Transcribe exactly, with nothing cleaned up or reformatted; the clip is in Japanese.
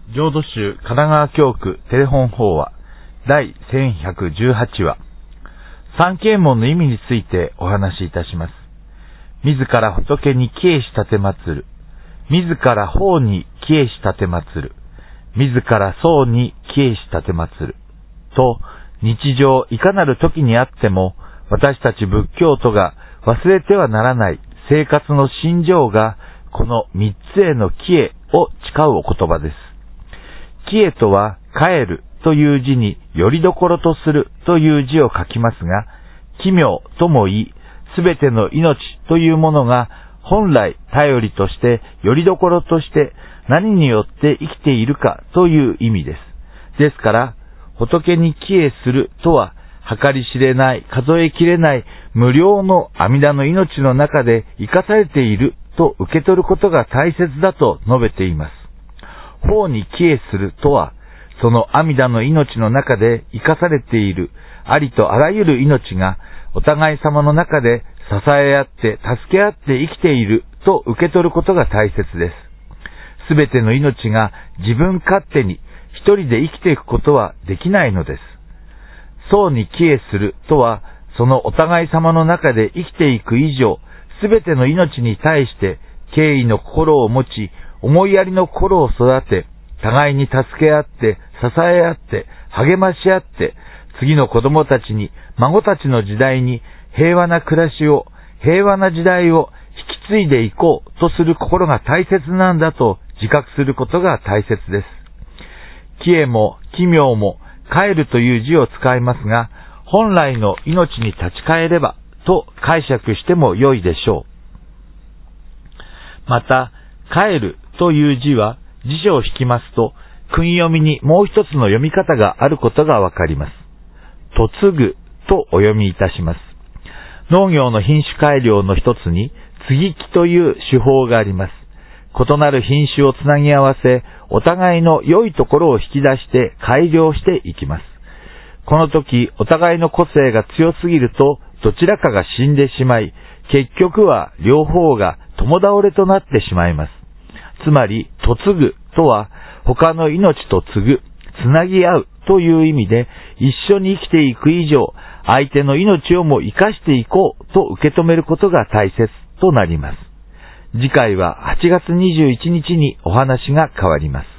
浄土宗神奈川教区テレフォン法話第せんひゃくじゅうはちわ、三啓門の意味についてお話しいたします。自ら仏に帰依したて祀る、自ら法に帰依したて祀る、自ら僧に帰依したて祀ると、日常いかなる時にあっても私たち仏教徒が忘れてはならない生活の信条がこの三つへの帰依を誓うお言葉です。帰依とは帰るという字によりどころとするという字を書きますが、奇妙とも言い、すべての命というものが本来頼りとしてよりどころとして何によって生きているかという意味です。ですから仏に帰依するとは計り知れない数えきれない無量の阿弥陀の命の中で生かされていると受け取ることが大切だと述べています。法に帰依するとは、その阿弥陀の命の中で生かされているありとあらゆる命がお互い様の中で支え合って助け合って生きていると受け取ることが大切です。すべての命が自分勝手に一人で生きていくことはできないのです。僧に帰依するとは、そのお互い様の中で生きていく以上、すべての命に対して敬意の心を持ち、思いやりの心を育て、互いに助け合って、支え合って、励まし合って、次の子供たちに、孫たちの時代に平和な暮らしを、平和な時代を引き継いでいこうとする心が大切なんだと自覚することが大切です。帰依も奇妙も帰るという字を使いますが、本来の命に立ち返ればと解釈しても良いでしょう。また、帰るという字は辞書を引きますと、訓読みにもう一つの読み方があることがわかります。嫁ぐとお読みいたします。農業の品種改良の一つに接ぎ木という手法があります。異なる品種をつなぎ合わせ、お互いの良いところを引き出して改良していきます。この時、お互いの個性が強すぎると、どちらかが死んでしまい、結局は両方が共倒れとなってしまいます。つまり、嫁ぐとは、他の命と継ぐ、つなぎ合うという意味で、一緒に生きていく以上、相手の命をも生かしていこうと受け止めることが大切となります。次回ははちがつにじゅういちにちにお話が変わります。